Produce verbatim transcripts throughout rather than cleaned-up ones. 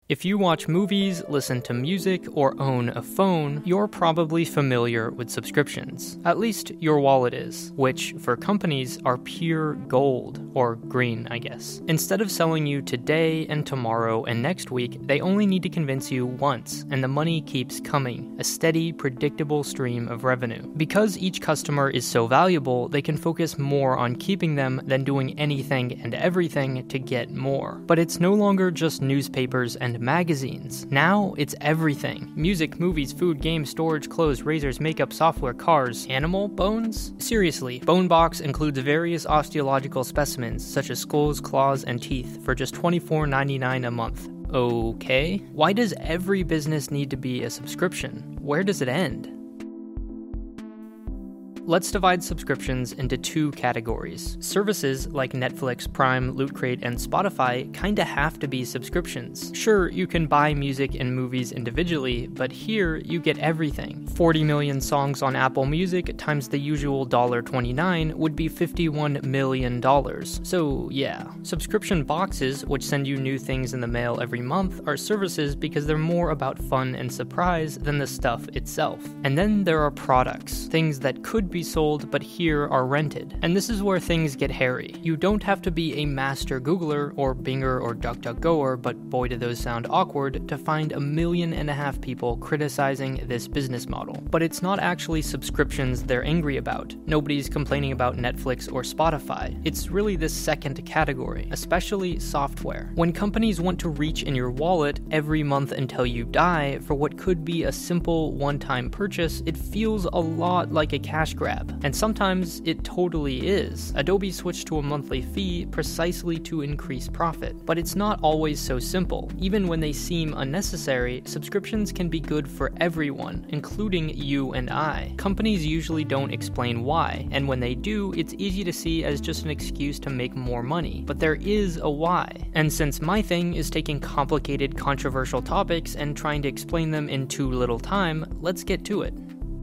If you watch movies, listen to music, or own a phone, you're probably familiar with subscriptions. At least your wallet is, which, for companies, are pure gold, or green, I guess. Instead of selling you today and tomorrow and next week, they only need to convince you once, and the money keeps coming, a steady, predictable stream of revenue. Because each customer is so valuable, they can focus more on keeping them than doing anything and everything to get more. But it's no longer just newspapers and magazines. Now it's everything. Music, movies, food, games, storage, clothes, razors, makeup, software, cars, animal bones? Seriously, BoneBox includes various osteological specimens such as skulls, claws, and teeth for just twenty-four ninety-nine a month. Okay. Why does every business need to be a subscription? Where does it end? Let's divide subscriptions into two categories. Services like Netflix, Prime, Loot Crate, and Spotify kinda have to be subscriptions. Sure, you can buy music and movies individually, but here you get everything. forty million songs on Apple Music times the usual one dollar and twenty-nine cents would be fifty-one million dollars. So yeah, subscription boxes, which send you new things in the mail every month, are services because they're more about fun and surprise than the stuff itself. And then there are products, things that could be be sold, but here are rented. And this is where things get hairy. You don't have to be a master Googler or Binger or DuckDuckGoer, but boy do those sound awkward, to find a million and a half people criticizing this business model. But it's not actually subscriptions they're angry about. Nobody's complaining about Netflix or Spotify. It's really this second category, especially software. When companies want to reach in your wallet every month until you die for what could be a simple one-time purchase, it feels a lot like a cash grab. And sometimes it totally is. Adobe switched to a monthly fee precisely to increase profit. But it's not always so simple. Even when they seem unnecessary, subscriptions can be good for everyone, including you and I. Companies usually don't explain why, and when they do, it's easy to see as just an excuse to make more money. But there is a why. And since my thing is taking complicated, controversial topics and trying to explain them in too little time, let's get to it.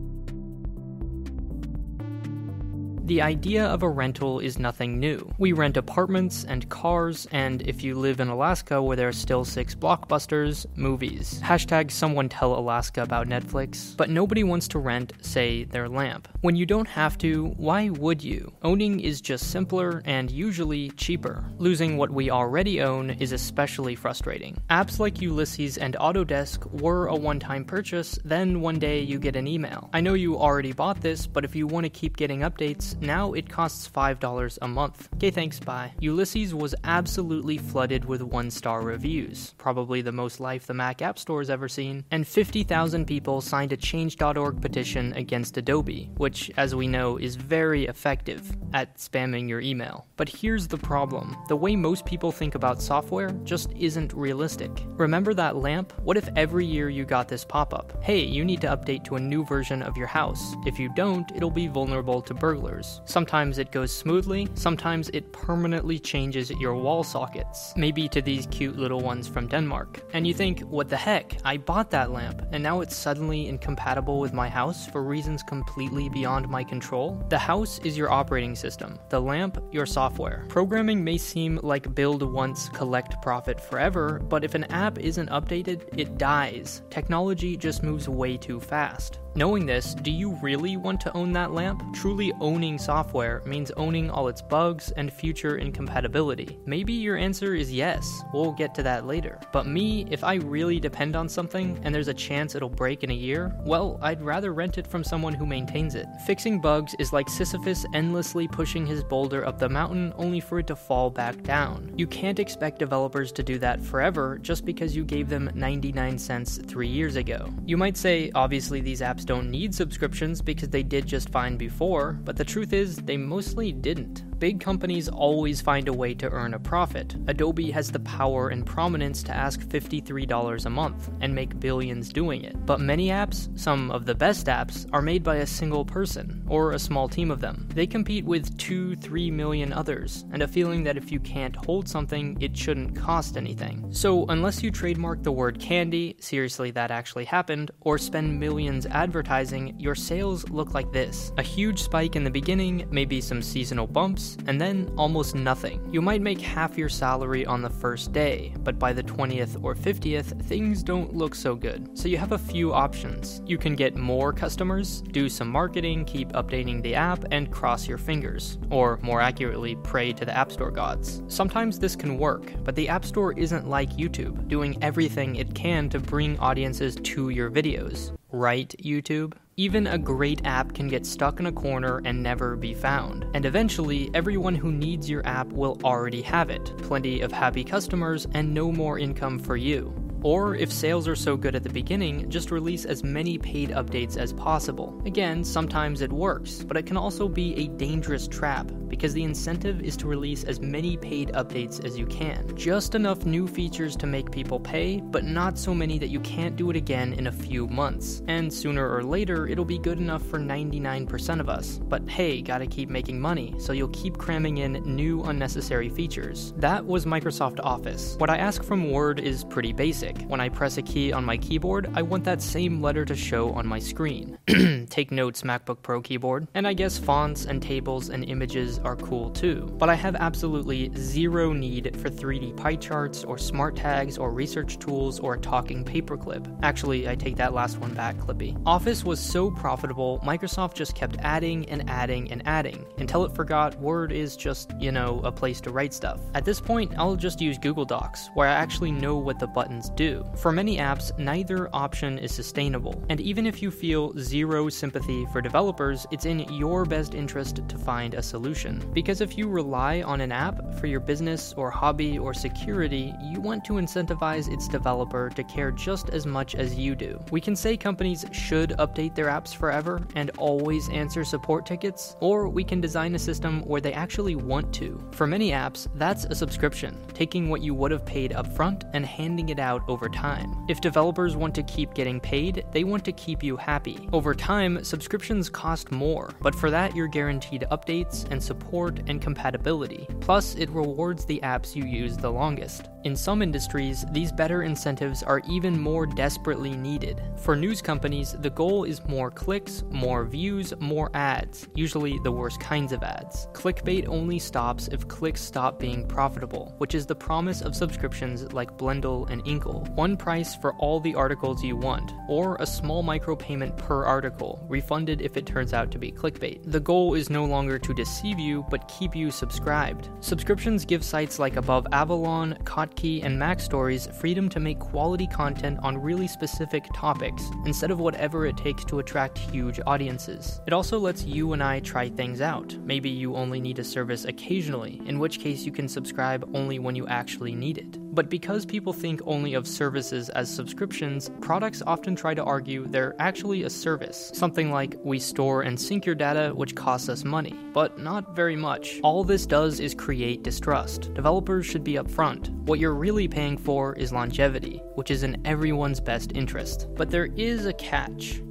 The idea of a rental is nothing new. We rent apartments and cars, and if you live in Alaska where there are still six blockbusters, movies. Hashtag someone tell Alaska about Netflix. But nobody wants to rent, say, their lamp. When you don't have to, why would you? Owning is just simpler and usually cheaper. Losing what we already own is especially frustrating. Apps like Ulysses and Autodesk were a one-time purchase, then one day you get an email. I know you already bought this, but if you want to keep getting updates, now it costs five dollars a month. Okay, thanks, bye. Ulysses was absolutely flooded with one-star reviews, probably the most life the Mac App Store's ever seen, and fifty thousand people signed a change dot org petition against Adobe, which, as we know, is very effective at spamming your email. But here's the problem. The way most people think about software just isn't realistic. Remember that lamp? What if every year you got this pop-up? Hey, you need to update to a new version of your house. If you don't, it'll be vulnerable to burglars. Sometimes it goes smoothly, sometimes it permanently changes your wall sockets, maybe to these cute little ones from Denmark. And you think, what the heck, I bought that lamp, and now it's suddenly incompatible with my house for reasons completely beyond my control? The house is your operating system, the lamp, your software. Programming may seem like build once, collect profit forever, but if an app isn't updated, it dies. Technology just moves way too fast. Knowing this, do you really want to own that lamp? Truly owning software means owning all its bugs and future incompatibility. Maybe your answer is yes, we'll get to that later. But me, if I really depend on something and there's a chance it'll break in a year, well, I'd rather rent it from someone who maintains it. Fixing bugs is like Sisyphus endlessly pushing his boulder up the mountain only for it to fall back down. You can't expect developers to do that forever just because you gave them ninety-nine cents three years ago. You might say, obviously these apps don't need subscriptions because they did just fine before, but the truth is they mostly didn't. Big companies always find a way to earn a profit. Adobe has the power and prominence to ask fifty-three dollars a month and make billions doing it. But many apps, some of the best apps, are made by a single person or a small team of them. They compete with two, three million others, and a feeling that if you can't hold something, it shouldn't cost anything. So unless you trademark the word candy, seriously that actually happened, or spend millions advertising, your sales look like this. A huge spike in the beginning, maybe some seasonal bumps, months, and then almost nothing. You might make half your salary on the first day, but by the twentieth or fiftieth, things don't look so good. So you have a few options. You can get more customers, do some marketing, keep updating the app, and cross your fingers. Or, more accurately, pray to the App Store gods. Sometimes this can work, but the App Store isn't like YouTube, doing everything it can to bring audiences to your videos. Right, YouTube? Even a great app can get stuck in a corner and never be found. And eventually, everyone who needs your app will already have it. Plenty of happy customers and no more income for you. Or, if sales are so good at the beginning, just release as many paid updates as possible. Again, sometimes it works, but it can also be a dangerous trap, because the incentive is to release as many paid updates as you can. Just enough new features to make people pay, but not so many that you can't do it again in a few months. And sooner or later, it'll be good enough for ninety-nine percent of us. But hey, gotta keep making money, so you'll keep cramming in new unnecessary features. That was Microsoft Office. What I ask from Word is pretty basic. When I press a key on my keyboard, I want that same letter to show on my screen. Take notes, MacBook Pro keyboard. And I guess fonts and tables and images are cool too. But I have absolutely zero need for three D pie charts or smart tags or research tools or a talking paperclip. Actually, I take that last one back, Clippy. Office was so profitable, Microsoft just kept adding and adding and adding until it forgot Word is just, you know, a place to write stuff. At this point, I'll just use Google Docs, where I actually know what the buttons do. For many apps, neither option is sustainable, and even if you feel zero sympathy for developers, it's in your best interest to find a solution. Because if you rely on an app for your business or hobby or security, you want to incentivize its developer to care just as much as you do. We can say companies should update their apps forever and always answer support tickets, or we can design a system where they actually want to. For many apps, that's a subscription, taking what you would have paid upfront and handing it out over time. If developers want to keep getting paid, they want to keep you happy. Over time, subscriptions cost more, but for that you're guaranteed updates and support and compatibility. Plus, it rewards the apps you use the longest. In some industries, these better incentives are even more desperately needed. For news companies, the goal is more clicks, more views, more ads, usually the worst kinds of ads. Clickbait only stops if clicks stop being profitable, which is the promise of subscriptions like Blendle and Inkle. One price for all the articles you want, or a small micropayment per article, refunded if it turns out to be clickbait. The goal is no longer to deceive you, but keep you subscribed. Subscriptions give sites like Above Avalon, Kottke, and MacStories freedom to make quality content on really specific topics, instead of whatever it takes to attract huge audiences. It also lets you and I try things out. Maybe you only need a service occasionally, in which case you can subscribe only when you actually need it. But because people think only of services as subscriptions, products often try to argue they're actually a service. Something like, we store and sync your data, which costs us money, but not very much. All this does is create distrust. Developers should be upfront. What you're really paying for is longevity, which is in everyone's best interest. But there is a catch.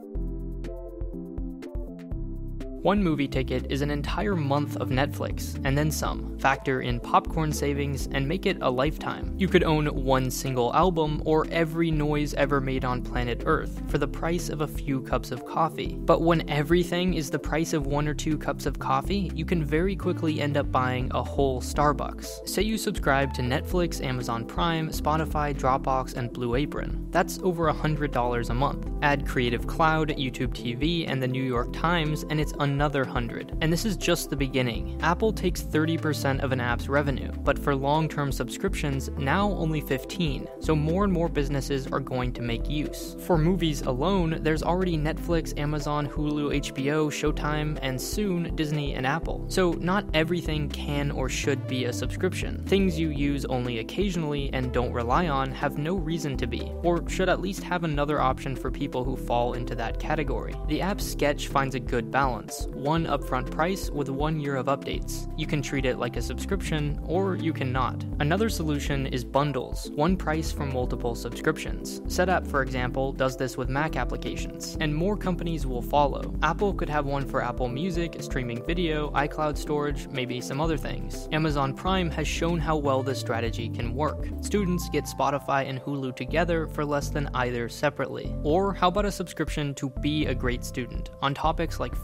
One movie ticket is an entire month of Netflix, and then some. Factor in popcorn savings and make it a lifetime. You could own one single album or every noise ever made on planet Earth for the price of a few cups of coffee. But when everything is the price of one or two cups of coffee, you can very quickly end up buying a whole Starbucks. Say you subscribe to Netflix, Amazon Prime, Spotify, Dropbox, and Blue Apron. That's over one hundred dollars a month. Add Creative Cloud, YouTube T V, and the New York Times, and it's another hundred. And this is just the beginning. Apple takes thirty percent of an app's revenue, but for long-term subscriptions, now only fifteen. So more and more businesses are going to make use. For movies alone, there's already Netflix, Amazon, Hulu, H B O, Showtime, and soon Disney and Apple. So not everything can or should be a subscription. Things you use only occasionally and don't rely on have no reason to be, or should at least have another option for people who fall into that category. The app Sketch finds a good balance. One upfront price with one year of updates. You can treat it like a subscription, or you can not. Another solution is bundles, one price for multiple subscriptions. Setapp, for example, does this with Mac applications, and more companies will follow. Apple could have one for Apple Music, streaming video, iCloud storage, maybe some other things. Amazon Prime has shown how well this strategy can work. Students get Spotify and Hulu together for less than either separately. Or how about a subscription to Be a Great Student on topics like physics,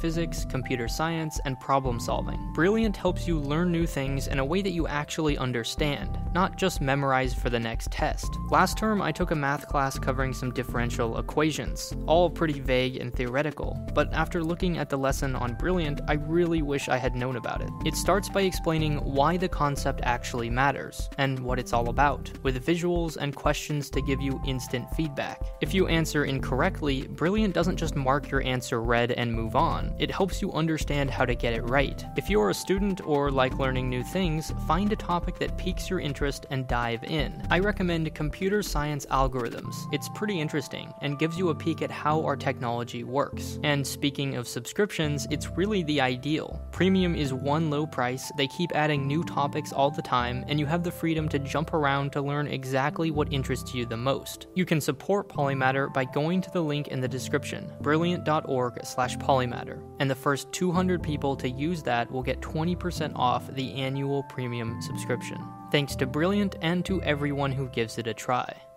computer science, and problem solving. Brilliant helps you learn new things in a way that you actually understand, not just memorize for the next test. Last term, I took a math class covering some differential equations, all pretty vague and theoretical, but after looking at the lesson on Brilliant, I really wish I had known about it. It starts by explaining why the concept actually matters, and what it's all about, with visuals and questions to give you instant feedback. If you answer incorrectly, Brilliant doesn't just mark your answer red and move on, it helps you understand how to get it right. If you're a student or like learning new things, find a topic that piques your interest and dive in. I recommend Computer Science Algorithms. It's pretty interesting, and gives you a peek at how our technology works. And speaking of subscriptions, it's really the ideal. Premium is one low price, they keep adding new topics all the time, and you have the freedom to jump around to learn exactly what interests you the most. You can support Polymatter by going to the link in the description, brilliant dot org slash polymatter, and the first two hundred people to use that will get twenty percent off the annual premium subscription. Thanks to Brilliant and to everyone who gives it a try.